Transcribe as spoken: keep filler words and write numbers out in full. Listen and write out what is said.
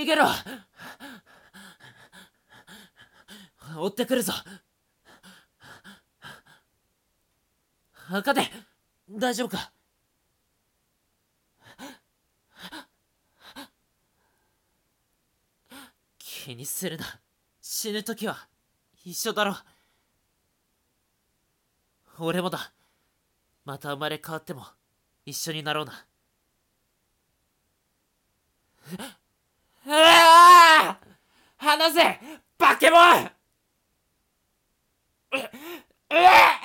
げろ。追ってくるぞ。茜、大丈夫か？気にするな。死ぬ時は一緒だろ。俺もだ。また生まれ変わっても一緒になろうな。うわあ！離せ！バケモン！う、うわ！